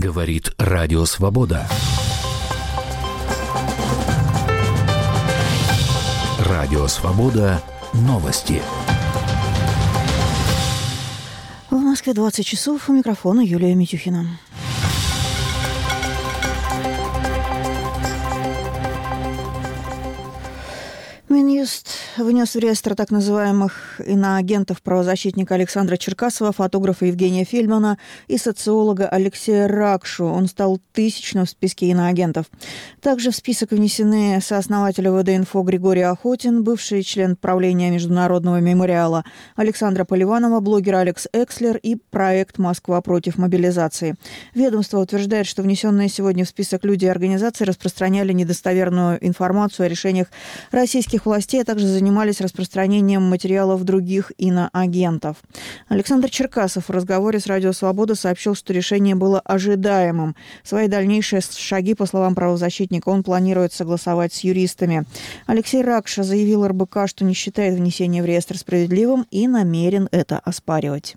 Говорит Радио Свобода. Радио Свобода. Новости. В Москве 20 часов. У микрофона Юлия Митюхина. Минюст внес в реестр так называемых иноагентов правозащитника Александра Черкасова, фотографа Евгения Фельдмана и социолога Алексея Ракшу. Он стал 1000-м в списке иноагентов. Также в список внесены сооснователь ВД-Инфо Григорий Охотин, бывший член правления Международного мемориала Александра Поливанова, блогер Алекс Экслер и проект «Москва против мобилизации». Ведомство утверждает, что внесенные сегодня в список люди и организации распространяли недостоверную информацию о решениях российских властей, а также занимались распространением материалов других иноагентов. Александр Черкасов в разговоре с Радио Свобода сообщил, что решение было ожидаемым. Свои дальнейшие шаги, по словам правозащитника, он планирует согласовать с юристами. Алексей Ракша заявил РБК, что не считает внесение в реестр справедливым и намерен это оспаривать.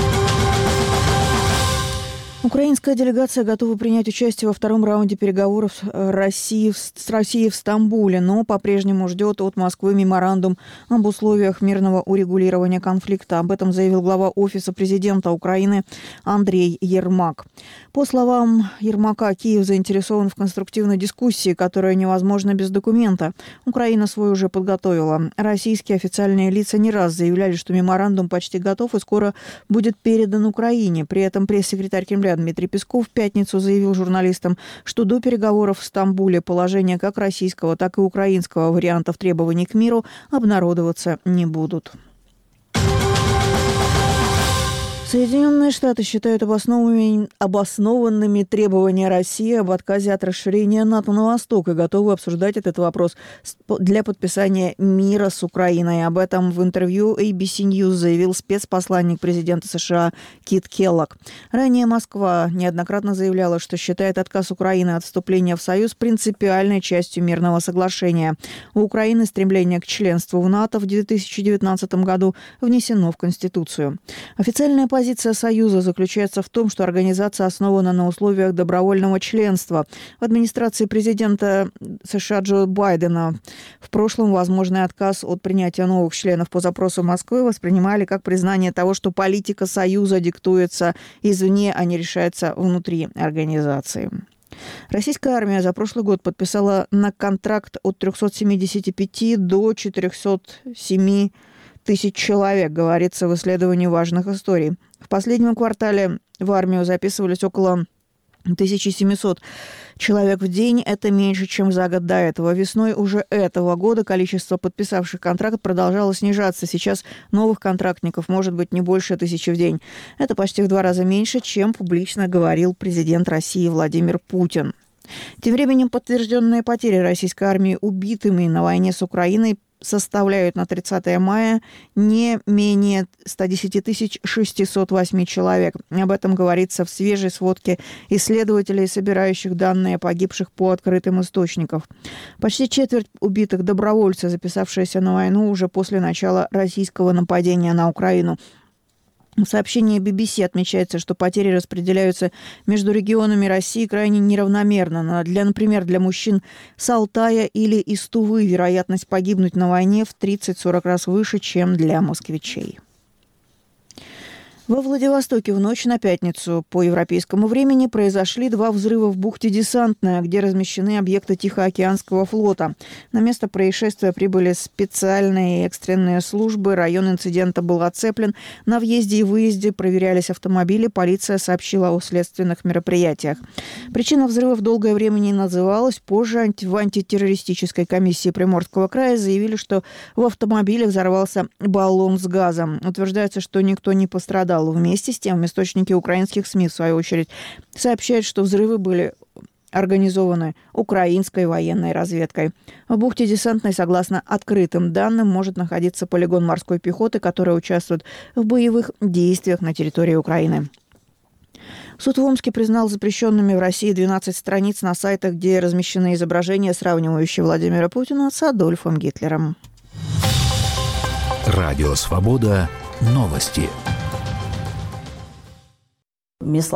Украинская делегация готова принять участие во втором раунде переговоров с Россией в Стамбуле, но по-прежнему ждет от Москвы меморандум об условиях мирного урегулирования конфликта. Об этом заявил глава Офиса президента Украины Андрей Ермак. По словам Ермака, Киев заинтересован в конструктивной дискуссии, которая невозможна без документа. Украина свой уже подготовила. Российские официальные лица не раз заявляли, что меморандум почти готов и скоро будет передан Украине. При этом пресс-секретарь Кремля Дмитрий Песков в пятницу заявил журналистам, что до переговоров в Стамбуле положения как российского, так и украинского вариантов требований к миру обнародоваться не будут. Соединенные Штаты считают обоснованными требования России об отказе от расширения НАТО на восток и готовы обсуждать этот вопрос для подписания мира с Украиной. Об этом в интервью ABC News заявил спецпосланник президента США Кит Келлог. Ранее Москва неоднократно заявляла, что считает отказ Украины от вступления в Союз принципиальной частью мирного соглашения. У Украины стремление к членству в НАТО в 2019 году внесено в Конституцию. Официальная позиция Союза заключается в том, что организация основана на условиях добровольного членства. В администрации президента США Джо Байдена в прошлом возможный отказ от принятия новых членов по запросу Москвы воспринимали как признание того, что политика Союза диктуется извне, а не решается внутри организации. Российская армия за прошлый год подписала на контракт от 375 до 407 тысяч человек, говорится в исследовании важных историй. В последнем квартале в армию записывались около 1700 человек в день. Это меньше, чем за год до этого. Весной уже этого года количество подписавших контракт продолжало снижаться. Сейчас новых контрактников может быть не больше 1000 в день. Это почти в 2 раза меньше, чем публично говорил президент России Владимир Путин. Тем временем подтвержденные потери российской армии убитыми на войне с Украиной составляют на 30 мая не менее 110 608 человек. Об этом говорится в свежей сводке исследователей, собирающих данные о погибших по открытым источникам. Почти четверть убитых добровольцы, записавшиеся на войну уже после начала российского нападения на Украину. В сообщении BBC отмечается, что потери распределяются между регионами России крайне неравномерно. Например, для мужчин с Алтая или из Тувы вероятность погибнуть на войне в 30-40 раз выше, чем для москвичей. Во Владивостоке в ночь на пятницу по европейскому времени произошли 2 взрыва в бухте Десантная, где размещены объекты Тихоокеанского флота. На место происшествия прибыли специальные и экстренные службы. Район инцидента был оцеплен. На въезде и выезде проверялись автомобили. Полиция сообщила о следственных мероприятиях. Причина взрывов долгое время не называлась. Позже в антитеррористической комиссии Приморского края заявили, что в автомобиле взорвался баллон с газом. Утверждается, что никто не пострадал. Вместе с тем, источники украинских СМИ, в свою очередь, сообщают, что взрывы были организованы украинской военной разведкой. В бухте Десантной, согласно открытым данным, может находиться полигон морской пехоты, который участвует в боевых действиях на территории Украины. Суд в Омске признал запрещенными в России 12 страниц на сайтах, где размещены изображения, сравнивающие Владимира Путина с Адольфом Гитлером. Радио Свобода. Новости.